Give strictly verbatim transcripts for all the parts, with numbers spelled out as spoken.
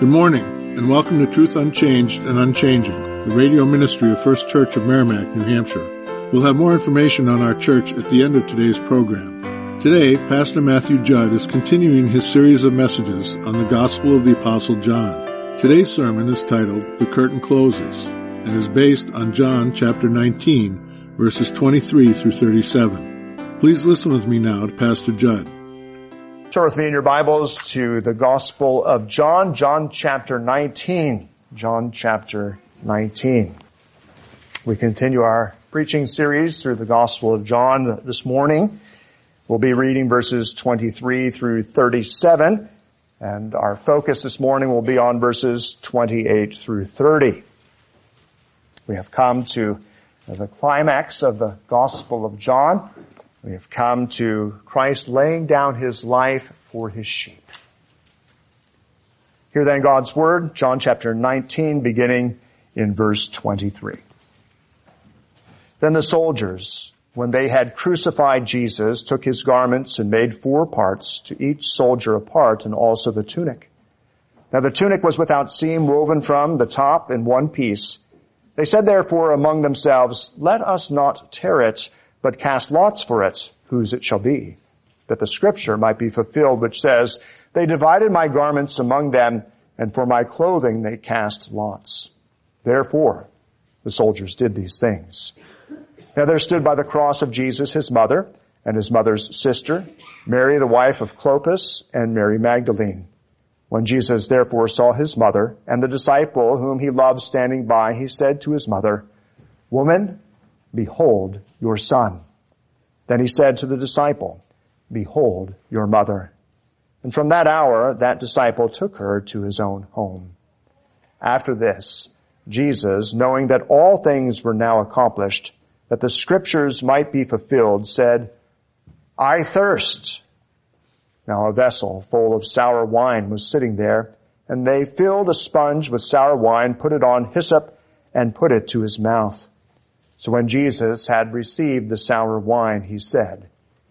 Good morning, and welcome to Truth Unchanged and Unchanging, the radio ministry of First Church of Merrimack, New Hampshire. We'll have more information on our church at the end of today's program. Today, Pastor Matthew Judd is continuing his series of messages on the Gospel of the Apostle John. Today's sermon is titled, The Curtain Closes, and is based on John chapter nineteen, verses twenty-three through thirty-seven. Please listen with me now to Pastor Judd. Turn with me in your Bibles to the Gospel of John, John chapter nineteen. John chapter nineteen. We continue our preaching series through the Gospel of John this morning. We'll be reading verses twenty-three through thirty-seven, and our focus this morning will be on verses twenty-eight through thirty. We have come to the climax of the Gospel of John. We have come to Christ laying down his life for his sheep. Hear then God's word, John chapter nineteen, beginning in verse twenty-three. Then the soldiers, when they had crucified Jesus, took his garments and made four parts, to each soldier a part, and also the tunic. Now the tunic was without seam, woven from the top in one piece. They said therefore among themselves, Let us not tear it, but cast lots for it, whose it shall be, that the scripture might be fulfilled, which says, They divided my garments among them, and for my clothing they cast lots. Therefore, the soldiers did these things. Now there stood by the cross of Jesus his mother, and his mother's sister, Mary the wife of Clopas, and Mary Magdalene. When Jesus therefore saw his mother, and the disciple whom he loved standing by, he said to his mother, Woman, behold your son. Then he said to the disciple, Behold your mother. And from that hour, that disciple took her to his own home. After this, Jesus, knowing that all things were now accomplished, that the scriptures might be fulfilled, said, I thirst. Now a vessel full of sour wine was sitting there, and they filled a sponge with sour wine, put it on hyssop, and put it to his mouth. So when Jesus had received the sour wine, he said,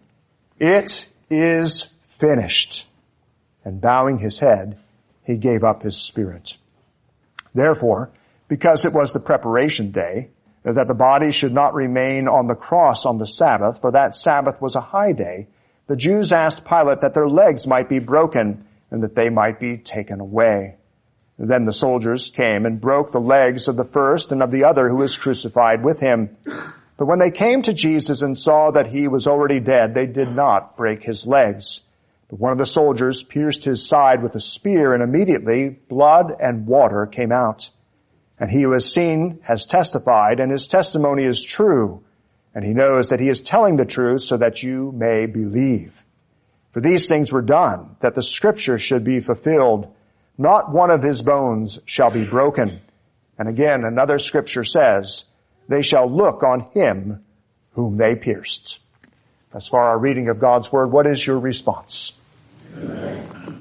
It is finished. And bowing his head, he gave up his spirit. Therefore, because it was the preparation day, that the body should not remain on the cross on the Sabbath, for that Sabbath was a high day, the Jews asked Pilate that their legs might be broken and that they might be taken away. Then the soldiers came and broke the legs of the first and of the other who was crucified with him. But when they came to Jesus and saw that he was already dead, they did not break his legs. But one of the soldiers pierced his side with a spear, and immediately blood and water came out. And he who has seen has testified, and his testimony is true. And he knows that he is telling the truth so that you may believe. For these things were done, that the scripture should be fulfilled. Not one of his bones shall be broken. And again, another scripture says, They shall look on him whom they pierced. As far our reading of God's word, what is your response? Amen.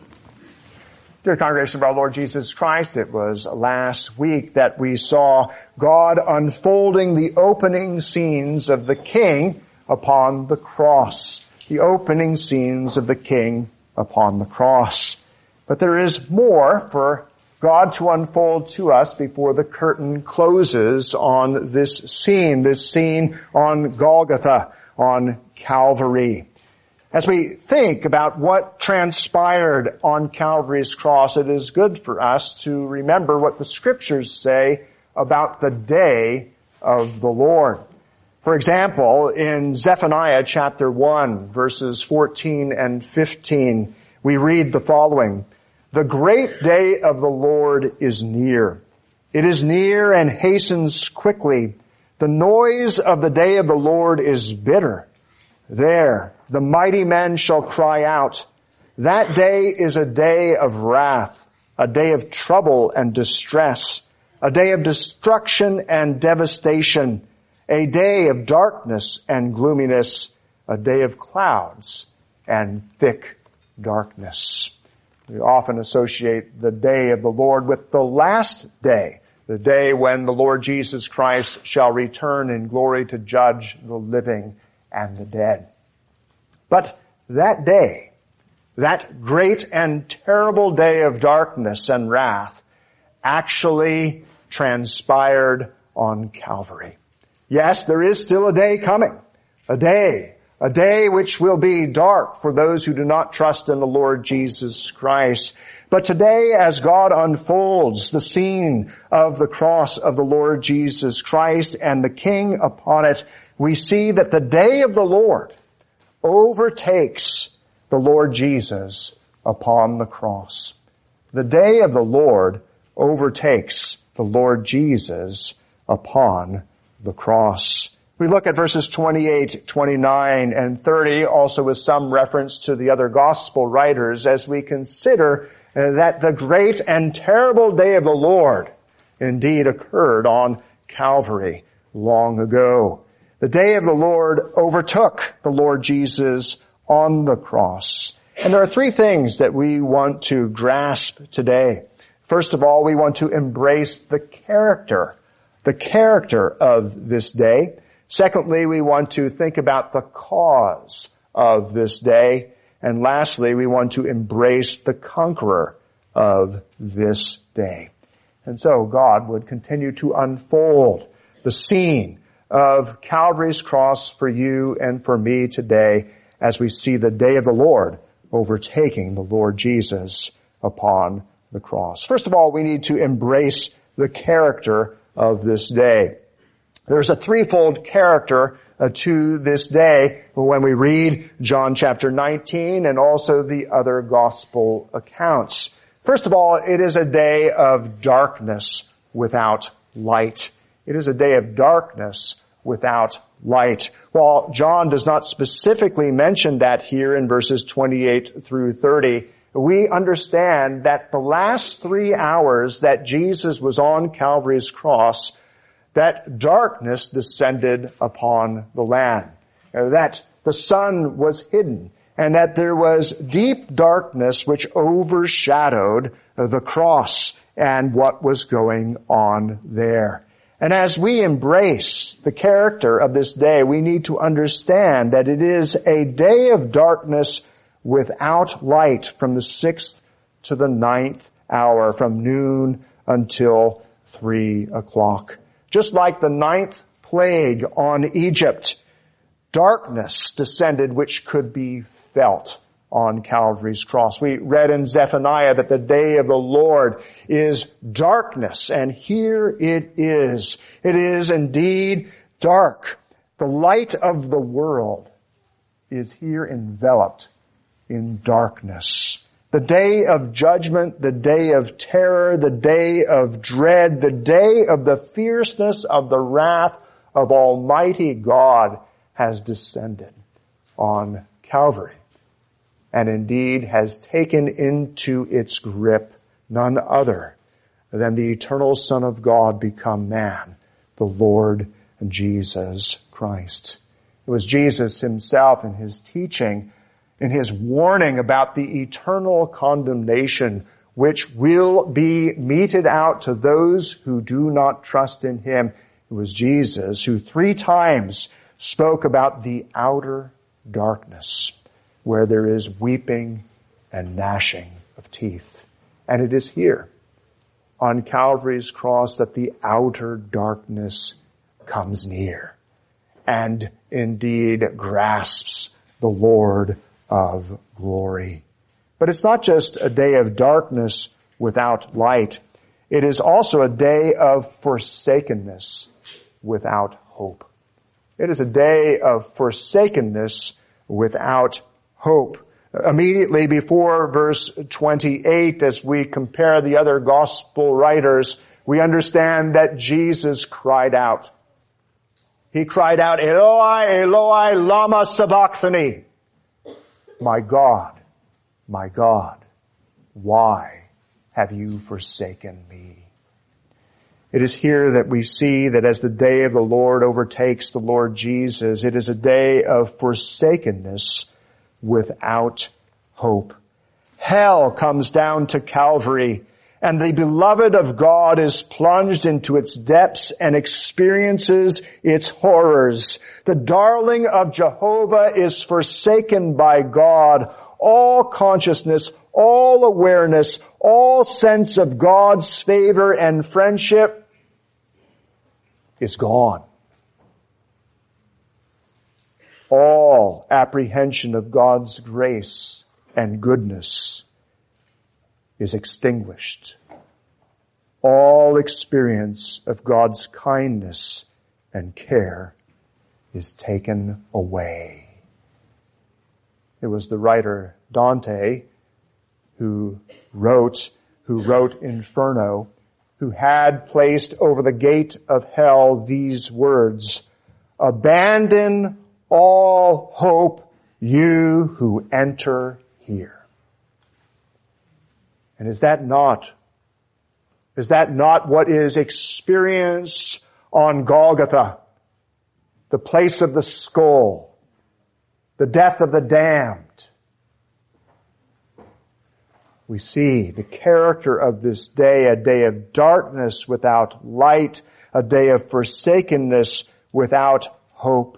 Dear congregation of our Lord Jesus Christ, it was last week that we saw God unfolding the opening scenes of the King upon the cross. The opening scenes of the King upon the cross. But there is more for God to unfold to us before the curtain closes on this scene, this scene on Golgotha, on Calvary. As we think about what transpired on Calvary's cross, it is good for us to remember what the scriptures say about the day of the Lord. For example, in Zephaniah chapter one, verses fourteen and fifteen, we read the following, The great day of the Lord is near. It is near and hastens quickly. The noise of the day of the Lord is bitter. There, the mighty men shall cry out. That day is a day of wrath, a day of trouble and distress, a day of destruction and devastation, a day of darkness and gloominess, a day of clouds and thick darkness. We often associate the day of the Lord with the last day, the day when the Lord Jesus Christ shall return in glory to judge the living and the dead. But that day that great and terrible day of darkness and wrath actually transpired on Calvary. Yes, there is still a day coming, a day, a day which will be dark for those who do not trust in the Lord Jesus Christ. But today, as God unfolds the scene of the cross of the Lord Jesus Christ and the King upon it, we see that the day of the Lord overtakes the Lord Jesus upon the cross. The day of the Lord overtakes the Lord Jesus upon the cross. We look at verses twenty-eight, twenty-nine, and thirty, also with some reference to the other gospel writers, as we consider that the great and terrible day of the Lord indeed occurred on Calvary long ago. The day of the Lord overtook the Lord Jesus on the cross. And there are three things that we want to grasp today. First of all, we want to embrace the character, the character of this day. Secondly, we want to think about the cause of this day. And lastly, we want to embrace the conqueror of this day. And so God would continue to unfold the scene of Calvary's cross for you and for me today as we see the day of the Lord overtaking the Lord Jesus upon the cross. First of all, we need to embrace the character of this day. There's a threefold character uh, to this day when we read John chapter nineteen and also the other gospel accounts. First of all, it is a day of darkness without light. It is a day of darkness without light. While John does not specifically mention that here in verses twenty-eight through thirty, we understand that the last three hours that Jesus was on Calvary's cross, that darkness descended upon the land, that the sun was hidden, and that there was deep darkness which overshadowed the cross and what was going on there. And as we embrace the character of this day, we need to understand that it is a day of darkness without light from the sixth to the ninth hour, from noon until three o'clock. Just like the ninth plague on Egypt, darkness descended which could be felt on Calvary's cross. We read in Zephaniah that the day of the Lord is darkness, and here it is. It is indeed dark. The light of the world is here enveloped in darkness. The day of judgment, the day of terror, the day of dread, the day of the fierceness of the wrath of Almighty God has descended on Calvary, and indeed has taken into its grip none other than the eternal Son of God become man, the Lord Jesus Christ. It was Jesus himself in his teaching, in his warning about the eternal condemnation which will be meted out to those who do not trust in him. It was Jesus who three times spoke about the outer darkness where there is weeping and gnashing of teeth. And it is here on Calvary's cross that the outer darkness comes near and indeed grasps the Lord of glory. But it's not just a day of darkness without light. It is also a day of forsakenness without hope. It is a day of forsakenness without hope. Immediately before verse twenty-eight, as we compare the other gospel writers, we understand that Jesus cried out. He cried out, Eloi, Eloi, lama sabachthani. My God, my God, why have you forsaken me? It is here that we see that as the day of the Lord overtakes the Lord Jesus, it is a day of forsakenness without hope. Hell comes down to Calvary, and the beloved of God is plunged into its depths and experiences its horrors. The darling of Jehovah is forsaken by God. all consciousness, all awareness, all sense of God's favor and friendship is gone. All apprehension of God's grace and goodness is extinguished. All experience of God's kindness and care is taken away. It was the writer Dante who wrote, who wrote Inferno, who had placed over the gate of hell these words, "Abandon all hope, you who enter here." And is that not, is that not what is experienced on Golgotha, the place of the skull, the death of the damned? We see the character of this day, a day of darkness without light, a day of forsakenness without hope.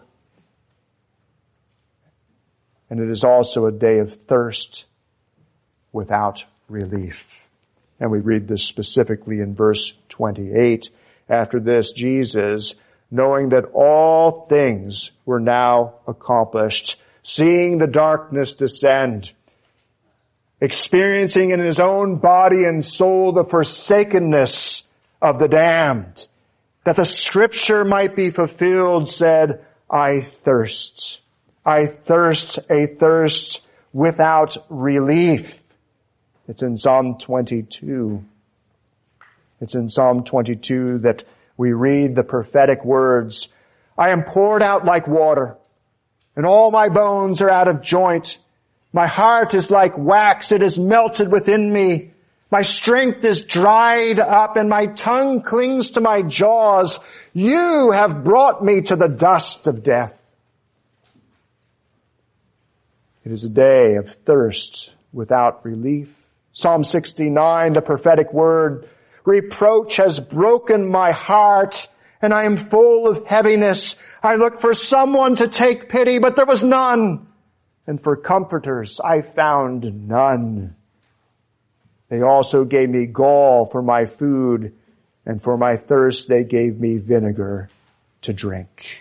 And it is also a day of thirst without relief. And we read this specifically in verse twenty-eight. After this, Jesus, knowing that all things were now accomplished, seeing the darkness descend, experiencing in his own body and soul the forsakenness of the damned, that the scripture might be fulfilled, said, "I thirst. I thirst a thirst without relief." It's in Psalm twenty-two. It's in Psalm twenty-two that we read the prophetic words, "I am poured out like water, and all my bones are out of joint. My heart is like wax, it is melted within me. My strength is dried up, and my tongue clings to my jaws. You have brought me to the dust of death." It is a day of thirst without relief. Psalm sixty-nine, the prophetic word, "Reproach has broken my heart, and I am full of heaviness. I looked for someone to take pity, but there was none. And for comforters I found none. They also gave me gall for my food, and for my thirst they gave me vinegar to drink."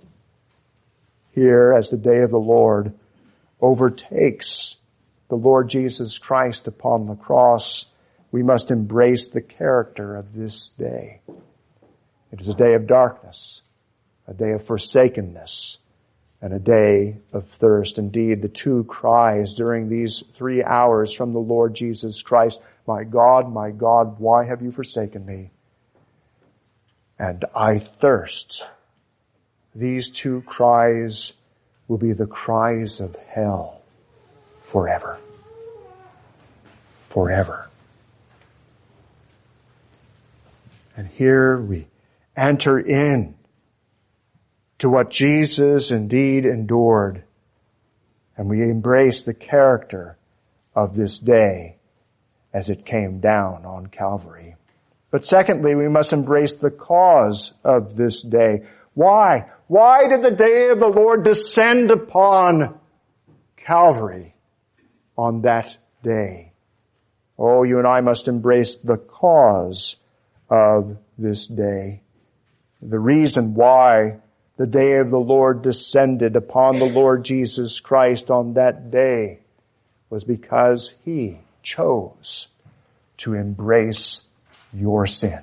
Here, as the day of the Lord overtakes the Lord Jesus Christ upon the cross, we must embrace the character of this day. It is a day of darkness, a day of forsakenness, and a day of thirst. Indeed, the two cries during these three hours from the Lord Jesus Christ, "My God, my God, why have you forsaken me?" and "I thirst." These two cries will be the cries of hell forever. Forever. And here we enter in to what Jesus indeed endured, and we embrace the character of this day as it came down on Calvary. But secondly, we must embrace the cause of this day. Why? Why did the day of the Lord descend upon Calvary on that day? Oh, you and I must embrace the cause of this day. The reason why the day of the Lord descended upon the Lord Jesus Christ on that day was because He chose to embrace your sin.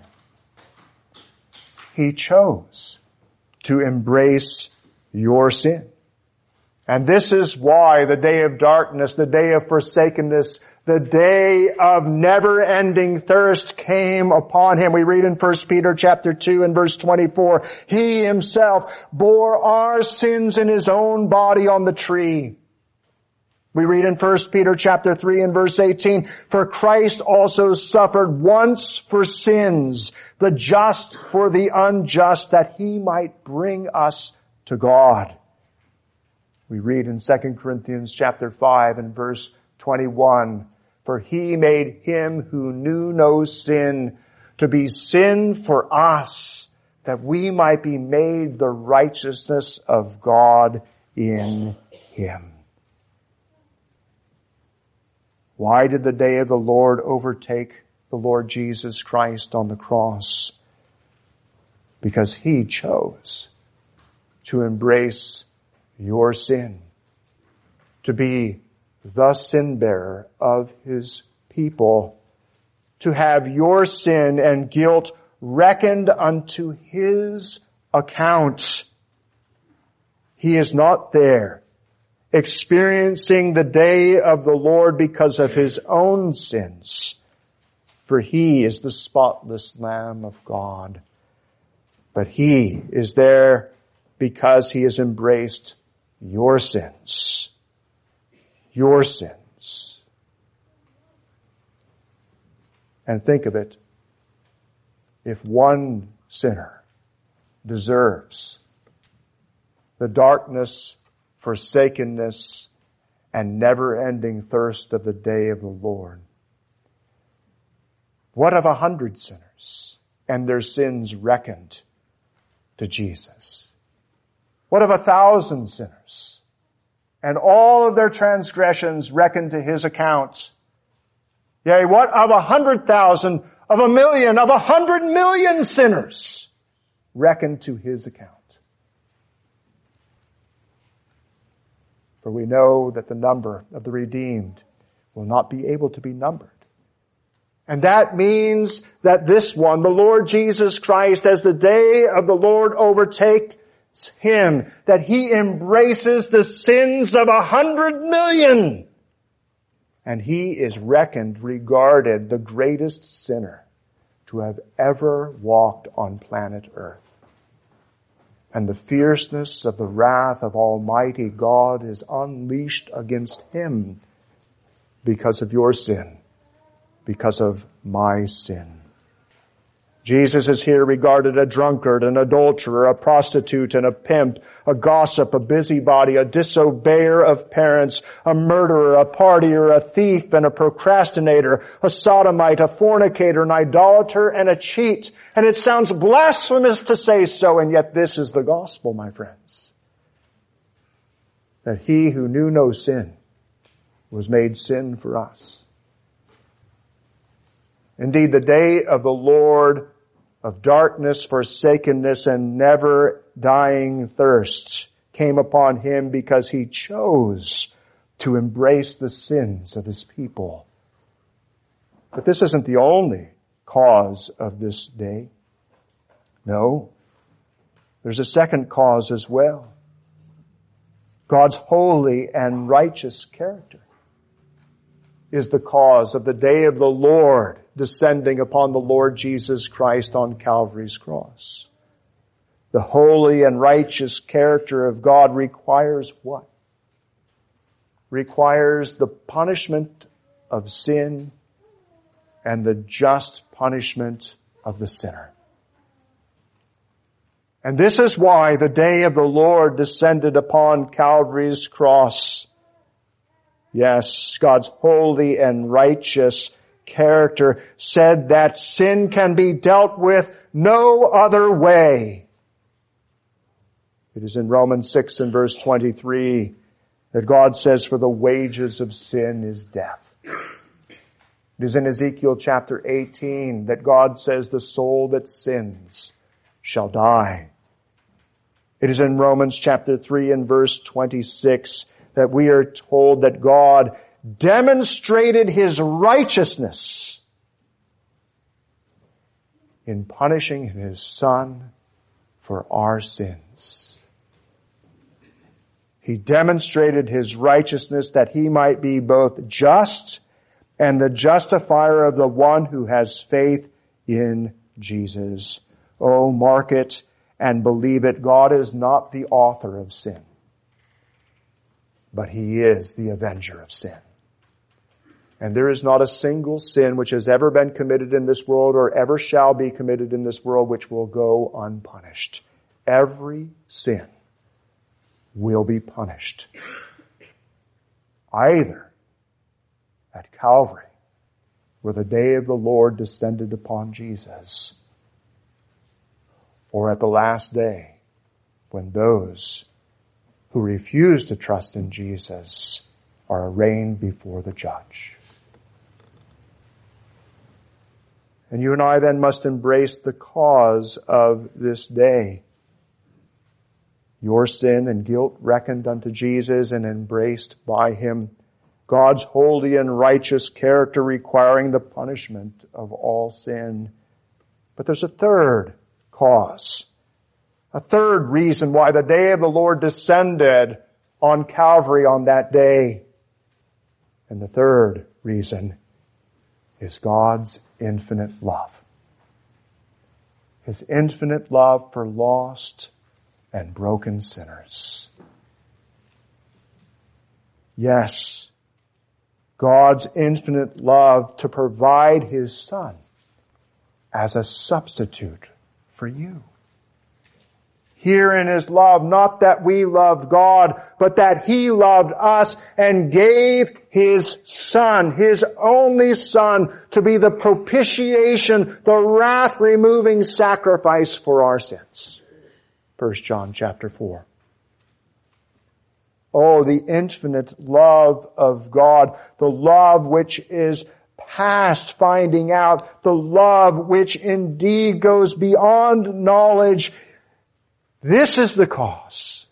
He chose to embrace your sin. And this is why the day of darkness, the day of forsakenness, the day of never-ending thirst came upon Him. We read in First Peter chapter two and verse twenty-four, He Himself bore our sins in His own body on the tree. We read in First Peter chapter three and verse eighteen, For Christ also suffered once for sins, the just for the unjust, that He might bring us to God. We read in Second Corinthians chapter five and verse twenty-one, For He made Him who knew no sin to be sin for us, that we might be made the righteousness of God in Him. Why did the day of the Lord overtake the Lord Jesus Christ on the cross? Because he chose to embrace your sin, to be the sin bearer of his people, to have your sin and guilt reckoned unto his account. He is not there experiencing the day of the Lord because of his own sins, for he is the spotless Lamb of God. But he is there because he has embraced your sins. Your sins. And think of it. If one sinner deserves the darkness, forsakenness, and never-ending thirst of the day of the Lord, what of a hundred sinners and their sins reckoned to Jesus? What of a thousand sinners and all of their transgressions reckoned to his account? Yea, what of a hundred thousand, of a million, of a hundred million sinners reckoned to his account? For we know that the number of the redeemed will not be able to be numbered. And that means that this one, the Lord Jesus Christ, as the day of the Lord overtakes him, that he embraces the sins of a hundred million. And he is reckoned, regarded the greatest sinner to have ever walked on planet Earth. And the fierceness of the wrath of Almighty God is unleashed against him because of your sin, because of my sin. Jesus is here regarded a drunkard, an adulterer, a prostitute, and a pimp, a gossip, a busybody, a disobeyer of parents, a murderer, a partier, a thief, and a procrastinator, a sodomite, a fornicator, an idolater, and a cheat. And it sounds blasphemous to say so, and yet this is the gospel, my friends. That he who knew no sin was made sin for us. Indeed, the day of the Lord of darkness, forsakenness, and never dying thirst came upon him because he chose to embrace the sins of his people. But this isn't the only cause of this day. No, there's a second cause as well. God's holy and righteous character is the cause of the day of the Lord descending upon the Lord Jesus Christ on Calvary's cross. The holy and righteous character of God requires what? Requires the punishment of sin and the just punishment of the sinner. And this is why the day of the Lord descended upon Calvary's cross. Yes, God's holy and righteous character said that sin can be dealt with no other way. It is in Romans six and verse twenty-three that God says, for the wages of sin is death. It is in Ezekiel chapter eighteen that God says the soul that sins shall die. It is in Romans chapter three and verse twenty-six that we are told that God demonstrated his righteousness in punishing his Son for our sins. He demonstrated his righteousness that he might be both just and the justifier of the one who has faith in Jesus. Oh, mark it and believe it. God is not the author of sin, but he is the avenger of sin. And there is not a single sin which has ever been committed in this world or ever shall be committed in this world which will go unpunished. Every sin will be punished. Either at Calvary, where the day of the Lord descended upon Jesus, or at the last day, when those who refuse to trust in Jesus are arraigned before the judge. And you and I then must embrace the cause of this day. Your sin and guilt reckoned unto Jesus and embraced by him. God's holy and righteous character requiring the punishment of all sin. But there's a third cause. A third reason why the day of the Lord descended on Calvary on that day. And the third reason is God's infinite love. His infinite love for lost and broken sinners. Yes, God's infinite love to provide his Son as a substitute for you. Herein is love, not that we loved God, but that he loved us and gave his Son, his only Son, to be the propitiation, the wrath-removing sacrifice for our sins. First John chapter four. Oh, the infinite love of God, the love which is past finding out, the love which indeed goes beyond knowledge. This is the cause,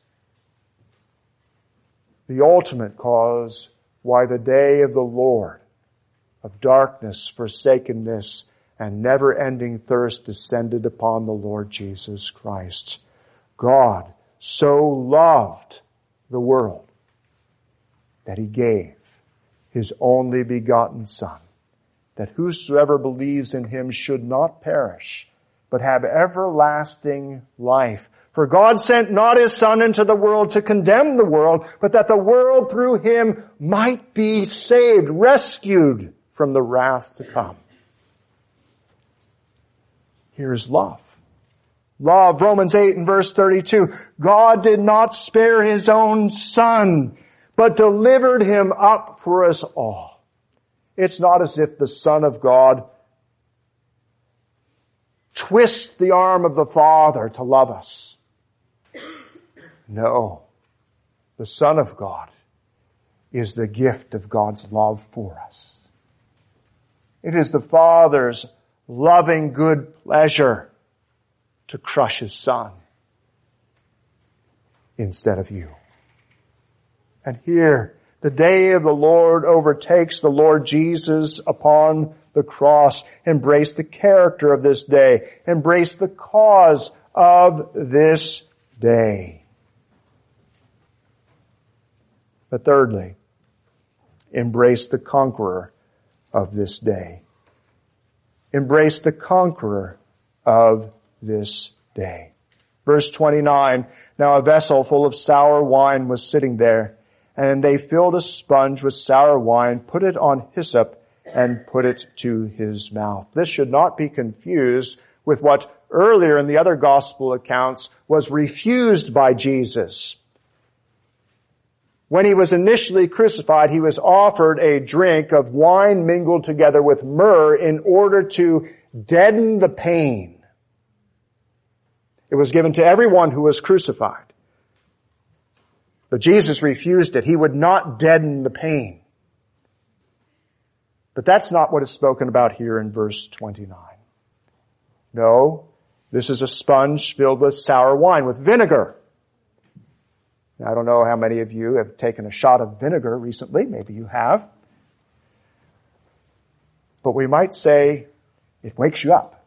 the ultimate cause why the day of the Lord of darkness, forsakenness, and never-ending thirst descended upon the Lord Jesus Christ. God so loved the world that he gave his only begotten Son, that whosoever believes in him should not perish, but have everlasting life. For God sent not his Son into the world to condemn the world, but that the world through him might be saved, rescued from the wrath to come. Here is love. Love, Romans eight and verse thirty-two. God did not spare his own Son, but delivered him up for us all. It's not as if the Son of God twists the arm of the Father to love us. No. The Son of God is the gift of God's love for us. It is the Father's loving good pleasure to crush his Son instead of you. And here, the day of the Lord overtakes the Lord Jesus upon the cross. Embrace the character of this day. Embrace the cause of this day. But thirdly, embrace the conqueror of this day. Embrace the conqueror of this day. Verse twenty-nine, now a vessel full of sour wine was sitting there, and they filled a sponge with sour wine, put it on hyssop, and put it to his mouth. This should not be confused with what earlier in the other gospel accounts was refused by Jesus. When he was initially crucified, he was offered a drink of wine mingled together with myrrh in order to deaden the pain. It was given to everyone who was crucified. But Jesus refused it. He would not deaden the pain. But that's not what is spoken about here in verse twenty-nine. No, this is a sponge filled with sour wine, with vinegar. Now, I don't know how many of you have taken a shot of vinegar recently. Maybe you have. But we might say it wakes you up.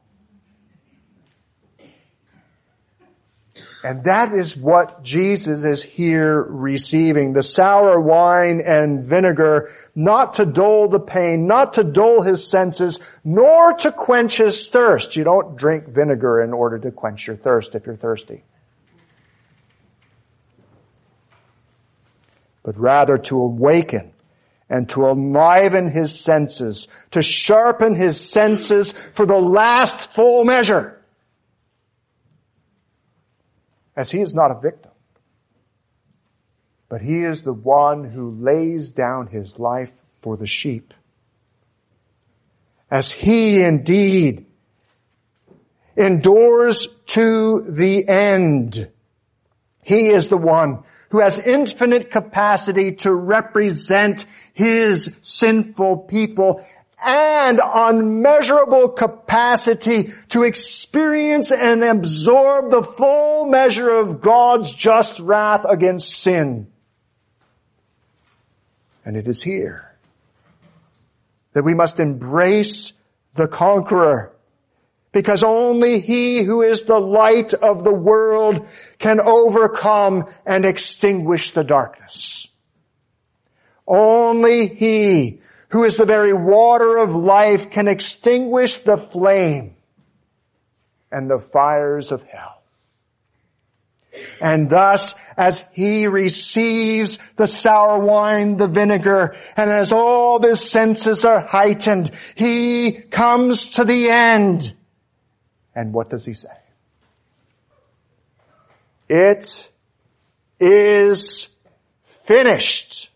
And that is what Jesus is here receiving. The sour wine and vinegar, not to dull the pain, not to dull his senses, nor to quench his thirst. You don't drink vinegar in order to quench your thirst if you're thirsty. But rather to awaken and to enliven his senses, to sharpen his senses for the last full measure. As he is not a victim, but he is the one who lays down his life for the sheep. As he indeed endures to the end, he is the one who has infinite capacity to represent his sinful people and unmeasurable capacity to experience and absorb the full measure of God's just wrath against sin. And it is here that we must embrace the conqueror, because only he who is the light of the world can overcome and extinguish the darkness. Only he who is the very water of life can extinguish the flame and the fires of hell. And thus, as he receives the sour wine, the vinegar, and as all of his senses are heightened, he comes to the end. And what does he say? It is finished.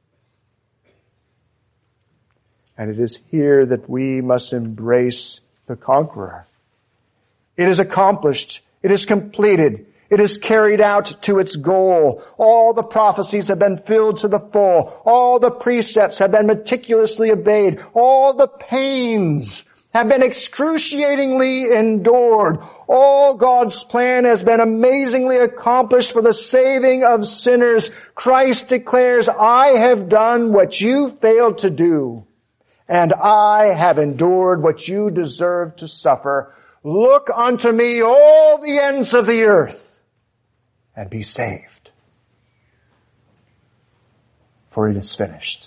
And it is here that we must embrace the conqueror. It is accomplished. It is completed. It is carried out to its goal. All the prophecies have been filled to the full. All the precepts have been meticulously obeyed. All the pains have been excruciatingly endured. All God's plan has been amazingly accomplished for the saving of sinners. Christ declares, I have done what you failed to do, and I have endured what you deserve to suffer. Look unto me, all the ends of the earth, and be saved. For it is finished.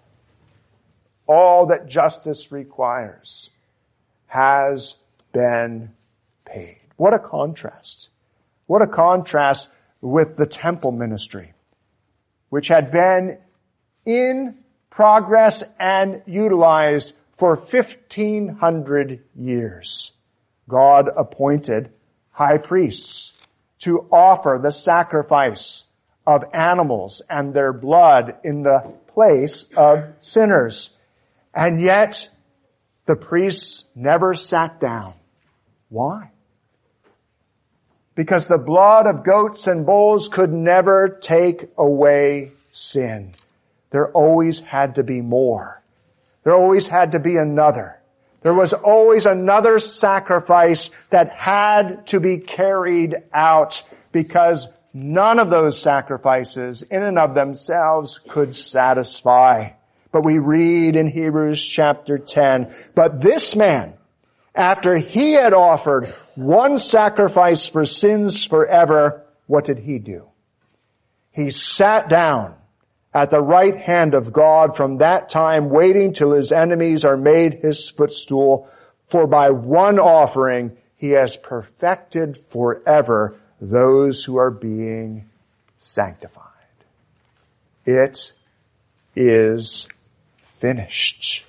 All that justice requires has been paid. What a contrast. What a contrast with the temple ministry, which had been in progress and utilized for fifteen hundred years. God appointed high priests to offer the sacrifice of animals and their blood in the place of sinners. And yet, the priests never sat down. Why? Because the blood of goats and bulls could never take away sin. There always had to be more. There always had to be another. There was always another sacrifice that had to be carried out, because none of those sacrifices in and of themselves could satisfy. But we read in Hebrews chapter ten, but this man, after he had offered one sacrifice for sins forever, what did he do? He sat down at the right hand of God from that time, waiting till his enemies are made his footstool. For by one offering he has perfected forever those who are being sanctified. It is finished.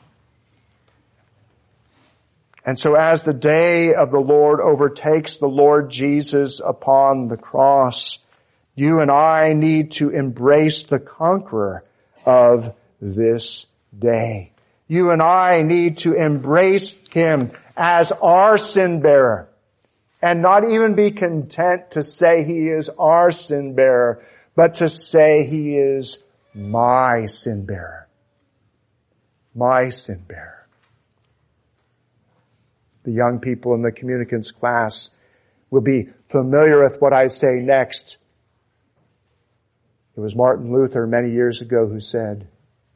And so as the day of the Lord overtakes the Lord Jesus upon the cross, you and I need to embrace the conqueror of this day. You and I need to embrace him as our sin bearer, and not even be content to say he is our sin bearer, but to say he is my sin bearer. My sin bearer. The young people in the communicants class will be familiar with what I say next. It was Martin Luther many years ago who said,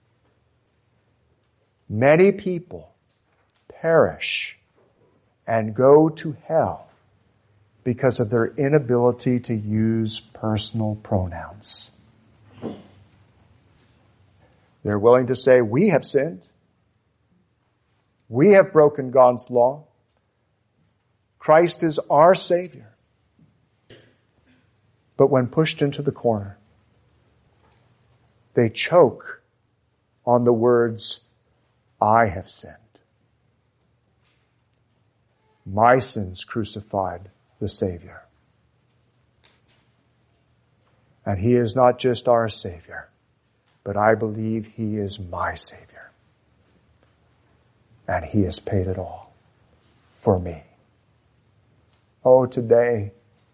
many people perish and go to hell because of their inability to use personal pronouns. They're willing to say, we have sinned. We have broken God's law. Christ is our Savior. But when pushed into the corner, they choke on the words, I have sinned. My sins crucified the Savior. And he is not just our Savior, but I believe he is my Savior. And he has paid it all for me. Oh, today,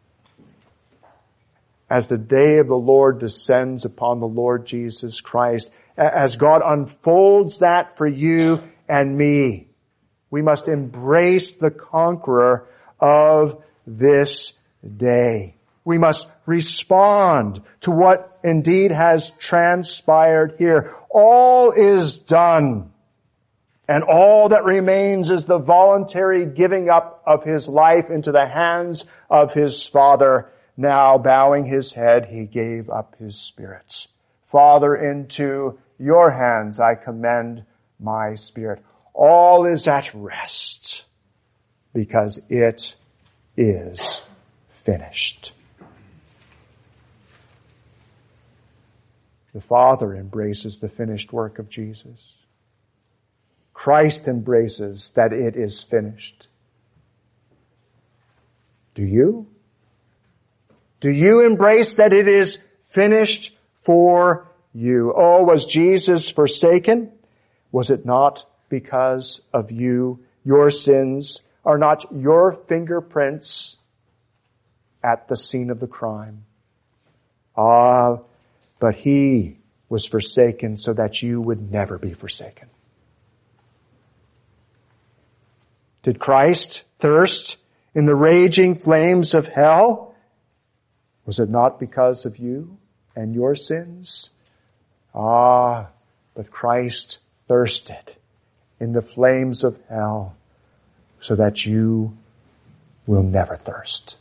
as the day of the Lord descends upon the Lord Jesus Christ, as God unfolds that for you and me. We must embrace the conqueror of this day. We must respond to what indeed has transpired here. All is done. And all that remains is the voluntary giving up of his life into the hands of his Father. Now, bowing his head, he gave up his spirit. Father, into your hands I commend my spirit. All is at rest because it is finished. The Father embraces the finished work of Jesus. Christ embraces that it is finished. Do you? Do you embrace that it is finished for you? Oh, was Jesus forsaken? Was it not because of you? Your sins are not your fingerprints at the scene of the crime. Ah, but he was forsaken so that you would never be forsaken. Did Christ thirst in the raging flames of hell? Was it not because of you and your sins? Ah, but Christ thirsted in the flames of hell so that you will never thirst.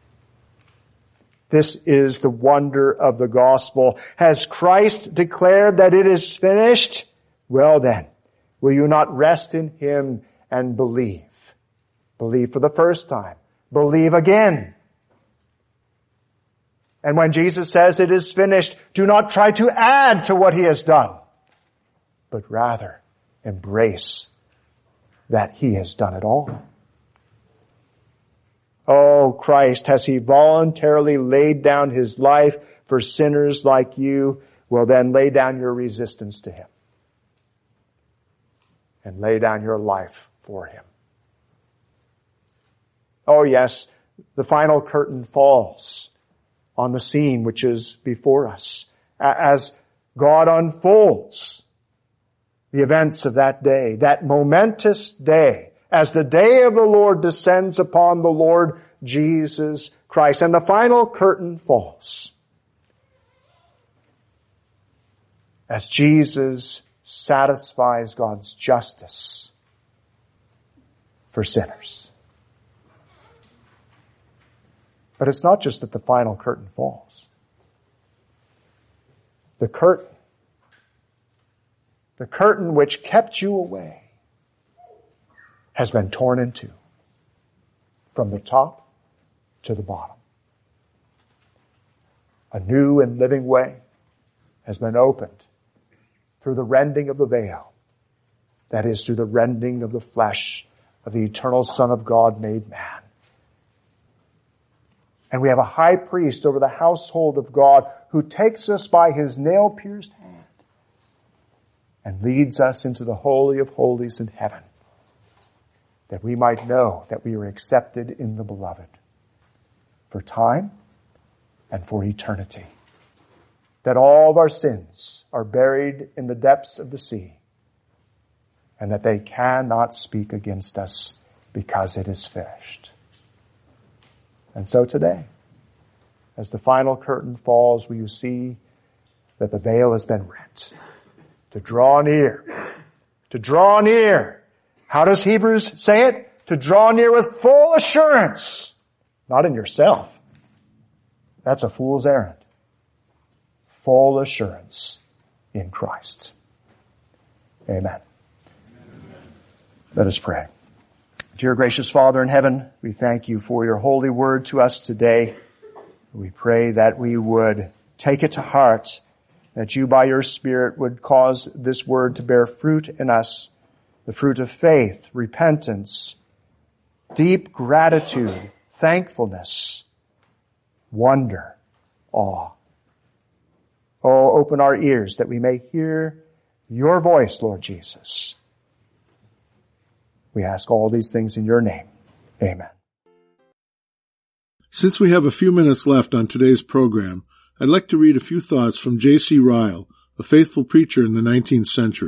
This is the wonder of the gospel. Has Christ declared that it is finished? Well then, will you not rest in him and believe? Believe for the first time. Believe again. And when Jesus says it is finished, do not try to add to what he has done, but rather embrace that he has done it all. Oh, Christ, has he voluntarily laid down his life for sinners like you? Well, then lay down your resistance to him and lay down your life for him. Oh yes, the final curtain falls on the scene which is before us as God unfolds the events of that day, that momentous day, as the day of the Lord descends upon the Lord Jesus Christ. And the final curtain falls as Jesus satisfies God's justice for sinners. But it's not just that the final curtain falls. The curtain, the curtain which kept you away, has been torn in two, from the top to the bottom. A new and living way has been opened through the rending of the veil. That is, through the rending of the flesh of the eternal Son of God made man. And we have a high priest over the household of God who takes us by his nail-pierced hand and leads us into the Holy of Holies in heaven, that we might know that we are accepted in the Beloved for time and for eternity, that all of our sins are buried in the depths of the sea, and that they cannot speak against us because it is finished. And so today, as the final curtain falls, will you see that the veil has been rent? To draw near. To draw near. How does Hebrews say it? To draw near with full assurance. Not in yourself. That's a fool's errand. Full assurance in Christ. Amen. Amen. Let us pray. Dear gracious Father in heaven, we thank you for your holy word to us today. We pray that we would take it to heart, that you by your Spirit would cause this word to bear fruit in us, the fruit of faith, repentance, deep gratitude, thankfulness, wonder, awe. Oh, open our ears that we may hear your voice, Lord Jesus. We ask all these things in your name. Amen. Since we have a few minutes left on today's program, I'd like to read a few thoughts from J C Ryle, a faithful preacher in the nineteenth century.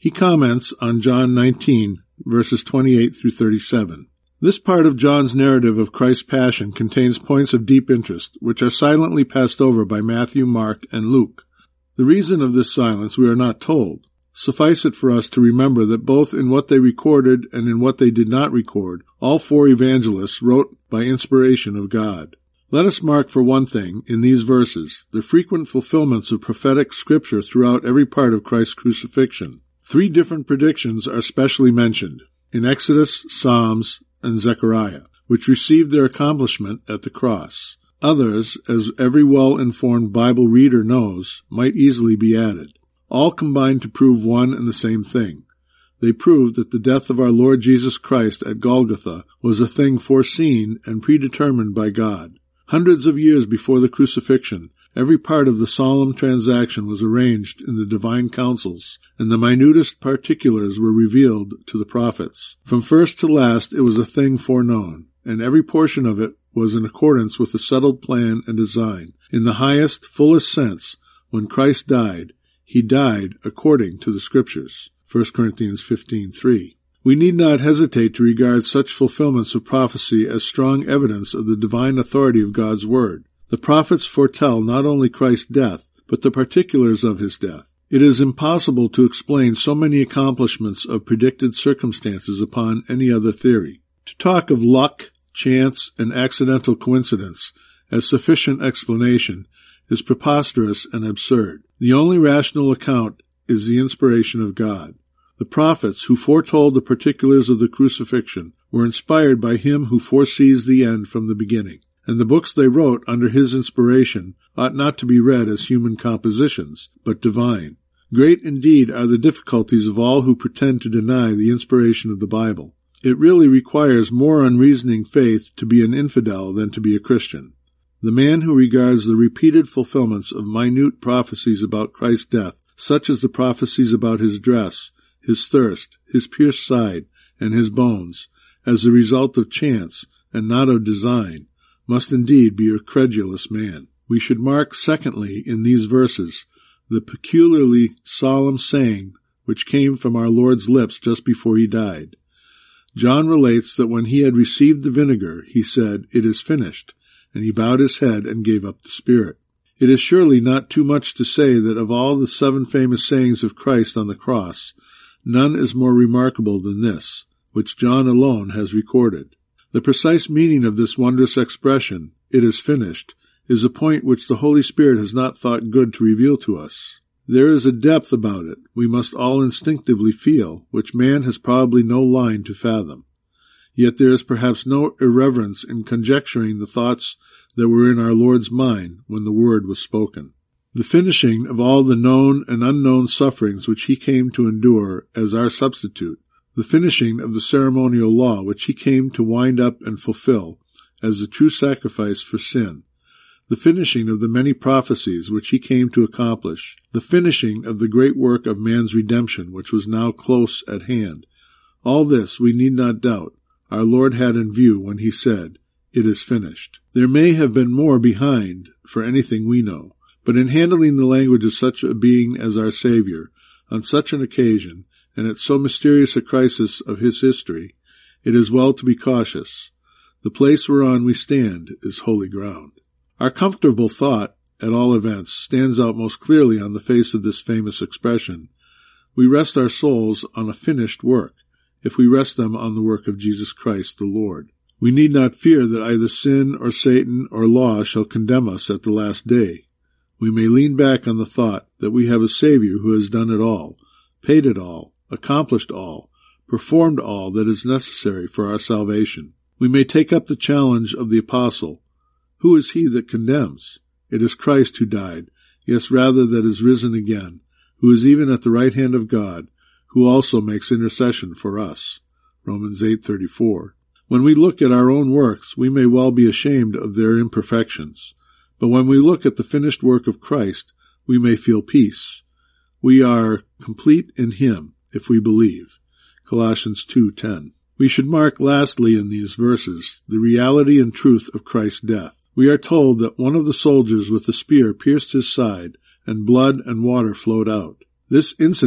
He comments on John nineteen, verses twenty-eight through thirty-seven. This part of John's narrative of Christ's passion contains points of deep interest, which are silently passed over by Matthew, Mark, and Luke. The reason of this silence we are not told. Suffice it for us to remember that both in what they recorded and in what they did not record, all four evangelists wrote by inspiration of God. Let us mark for one thing, in these verses, the frequent fulfillments of prophetic scripture throughout every part of Christ's crucifixion. Three different predictions are specially mentioned, in Exodus, Psalms, and Zechariah, which received their accomplishment at the cross. Others, as every well-informed Bible reader knows, might easily be added. All combined to prove one and the same thing. They proved that the death of our Lord Jesus Christ at Golgotha was a thing foreseen and predetermined by God. Hundreds of years before the crucifixion, every part of the solemn transaction was arranged in the divine councils, and the minutest particulars were revealed to the prophets. From first to last it was a thing foreknown, and every portion of it was in accordance with the settled plan and design. In the highest, fullest sense, when Christ died, he died according to the Scriptures. First Corinthians fifteen three. We need not hesitate to regard such fulfillments of prophecy as strong evidence of the divine authority of God's Word. The prophets foretell not only Christ's death, but the particulars of his death. It is impossible to explain so many accomplishments of predicted circumstances upon any other theory. To talk of luck, chance, and accidental coincidence as sufficient explanation is preposterous and absurd. The only rational account is the inspiration of God. The prophets who foretold the particulars of the crucifixion were inspired by him who foresees the end from the beginning, and the books they wrote under his inspiration ought not to be read as human compositions, but divine. Great indeed are the difficulties of all who pretend to deny the inspiration of the Bible. It really requires more unreasoning faith to be an infidel than to be a Christian. The man who regards the repeated fulfillments of minute prophecies about Christ's death, such as the prophecies about his dress, his thirst, his pierced side, and his bones, as the result of chance and not of design, must indeed be a credulous man. We should mark, secondly, in these verses, the peculiarly solemn saying which came from our Lord's lips just before he died. John relates that when he had received the vinegar, he said, "It is finished," and he bowed his head and gave up the spirit. It is surely not too much to say that of all the seven famous sayings of Christ on the cross, none is more remarkable than this, which John alone has recorded. The precise meaning of this wondrous expression, "It is finished," is a point which the Holy Spirit has not thought good to reveal to us. There is a depth about it we must all instinctively feel, which man has probably no line to fathom. Yet there is perhaps no irreverence in conjecturing the thoughts that were in our Lord's mind when the word was spoken. The finishing of all the known and unknown sufferings which he came to endure as our substitute, the finishing of the ceremonial law which he came to wind up and fulfill as the true sacrifice for sin, the finishing of the many prophecies which he came to accomplish, the finishing of the great work of man's redemption which was now close at hand. All this, we need not doubt, our Lord had in view when he said, "It is finished." There may have been more behind, for anything we know, but in handling the language of such a being as our Savior, on such an occasion, and at so mysterious a crisis of his history, it is well to be cautious. The place whereon we stand is holy ground. Our comfortable thought, at all events, stands out most clearly on the face of this famous expression. We rest our souls on a finished work, if we rest them on the work of Jesus Christ the Lord. We need not fear that either sin or Satan or law shall condemn us at the last day. We may lean back on the thought that we have a Savior who has done it all, paid it all, accomplished all, performed all that is necessary for our salvation. We may take up the challenge of the apostle. Who is he that condemns? It is Christ who died, yes, rather that is risen again, who is even at the right hand of God, who also makes intercession for us. Romans eight thirty-four. When we look at our own works, we may well be ashamed of their imperfections. But when we look at the finished work of Christ, we may feel peace. We are complete in him, if we believe. Colossians two ten. We should mark lastly in these verses the reality and truth of Christ's death. We are told that one of the soldiers with the spear pierced his side, and blood and water flowed out. This incident,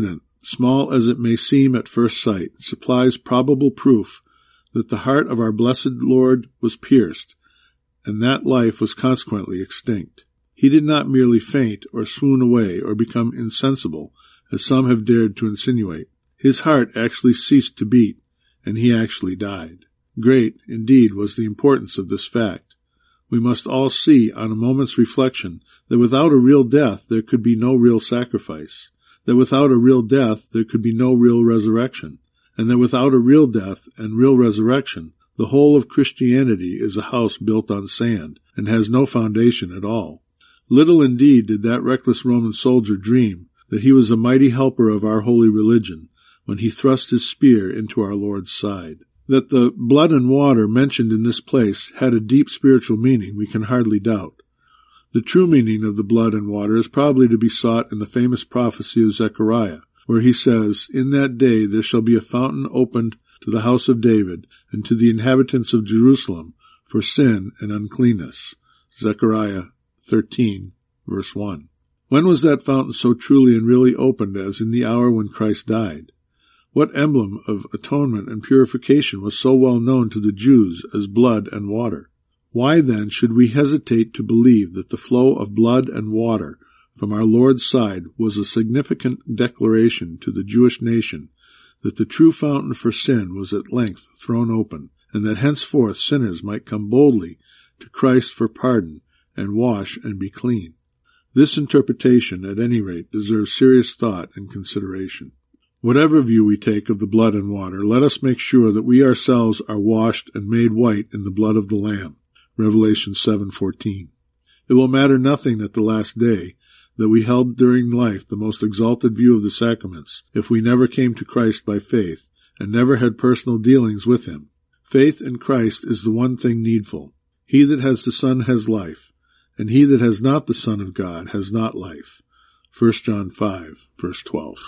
small as it may seem at first sight, supplies probable proof that the heart of our blessed Lord was pierced, and that life was consequently extinct. He did not merely faint or swoon away or become insensible, as some have dared to insinuate. His heart actually ceased to beat, and he actually died. Great, indeed, was the importance of this fact. We must all see, on a moment's reflection, that without a real death there could be no real sacrifice, that without a real death there could be no real resurrection, and that without a real death and real resurrection, the whole of Christianity is a house built on sand and has no foundation at all. Little indeed did that reckless Roman soldier dream that he was a mighty helper of our holy religion when he thrust his spear into our Lord's side. That the blood and water mentioned in this place had a deep spiritual meaning we can hardly doubt. The true meaning of the blood and water is probably to be sought in the famous prophecy of Zechariah, where he says, "In that day there shall be a fountain opened to the house of David and to the inhabitants of Jerusalem for sin and uncleanness." Zechariah thirteen, verse one. When was that fountain so truly and really opened as in the hour when Christ died? What emblem of atonement and purification was so well known to the Jews as blood and water? Why then should we hesitate to believe that the flow of blood and water from our Lord's side was a significant declaration to the Jewish nation that the true fountain for sin was at length thrown open, and that henceforth sinners might come boldly to Christ for pardon and wash and be clean? This interpretation, at any rate, deserves serious thought and consideration. Whatever view we take of the blood and water, let us make sure that we ourselves are washed and made white in the blood of the Lamb. Revelation seven fourteen. It will matter nothing at the last day that we held during life the most exalted view of the sacraments if we never came to Christ by faith and never had personal dealings with him. Faith in Christ is the one thing needful. He that has the Son has life, and he that has not the Son of God has not life. First John five, verse twelve.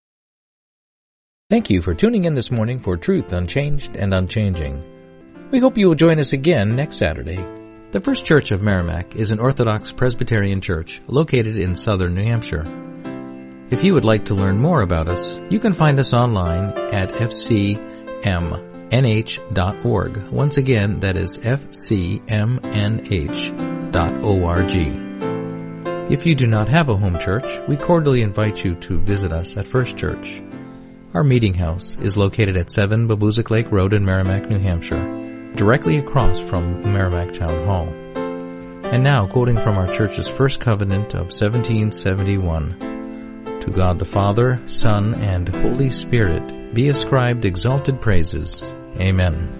Thank you for tuning in this morning for Truth Unchanged and Unchanging. We hope you will join us again next Saturday. The First Church of Merrimack is an Orthodox Presbyterian church located in southern New Hampshire. If you would like to learn more about us, you can find us online at f c m n h dot org. Once again, that is f c m n h dot org. If you do not have a home church, we cordially invite you to visit us at First Church. Our meeting house is located at seven Babuzik Lake Road in Merrimack, New Hampshire, directly across from the Merrimack Town Hall. And now, quoting from our church's first covenant of seventeen seventy-one, "To God the Father, Son, and Holy Spirit be ascribed exalted praises. Amen."